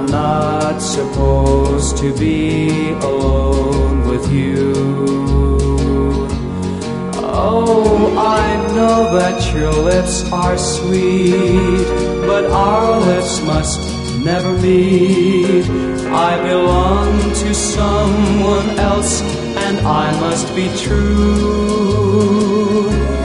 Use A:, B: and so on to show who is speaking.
A: I'm not supposed to be alone with you. Oh, I know that your lips are sweet, but our lips must never meet. I belong to someone else, and I must be true.